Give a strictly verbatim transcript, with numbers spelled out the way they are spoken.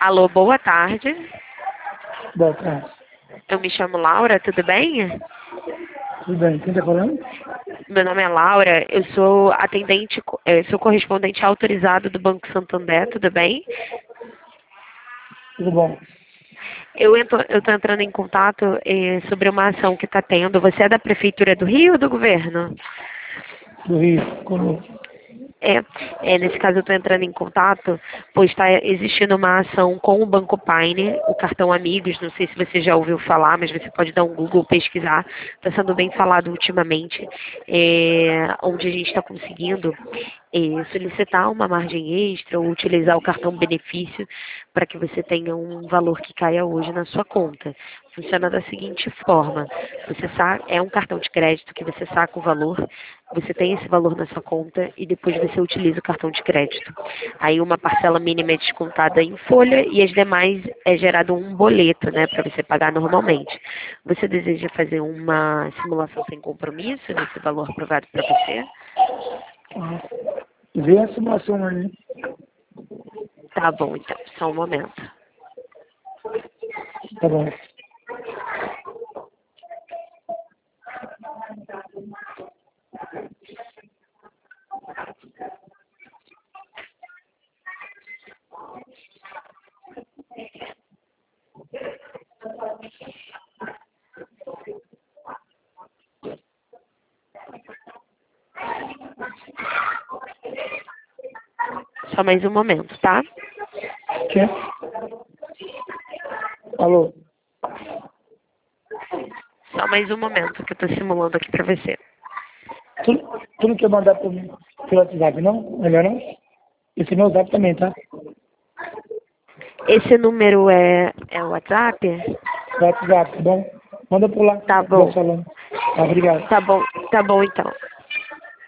Alô, boa tarde. Boa tarde. Eu me chamo Laura, tudo bem? Tudo bem, quem está falando? Meu nome é Laura, eu sou atendente, eu sou correspondente autorizado do Banco Santander, tudo bem? Tudo bom. Eu estou entrando em contato eh, sobre uma ação que está tendo. Você é da Prefeitura do Rio ou do Governo? Do Rio, conosco. É, é, nesse caso eu estou entrando em contato, pois está existindo uma ação com o Banco Paine, o cartão Amigos, não sei se você já ouviu falar, mas você pode dar um Google, pesquisar, está sendo bem falado ultimamente, é, onde a gente está conseguindo é, solicitar uma margem extra ou utilizar o cartão benefício para que você tenha um valor que caia hoje na sua conta. Funciona da seguinte forma, você saca, é um cartão de crédito que você saca o valor, você tem esse valor na sua conta e depois você utiliza o cartão de crédito. Aí uma parcela mínima é descontada em folha e as demais é gerado um boleto, né, para você pagar normalmente. Você deseja fazer uma simulação sem compromisso desse valor aprovado para você? Ah, vê a simulação aí. Tá bom, então, só um momento. Tá bom. Só mais um momento, tá? Quer? Alô? Só mais um momento que eu tô simulando aqui pra você. Tu, tu não quer mandar para mim pelo WhatsApp, não? Melhor não? Esse é meu WhatsApp também, tá? Esse número é, é o WhatsApp? WhatsApp, tá bom? Manda por lá. Tá Vou bom. falando. Tá, obrigado. Tá bom, tá bom então.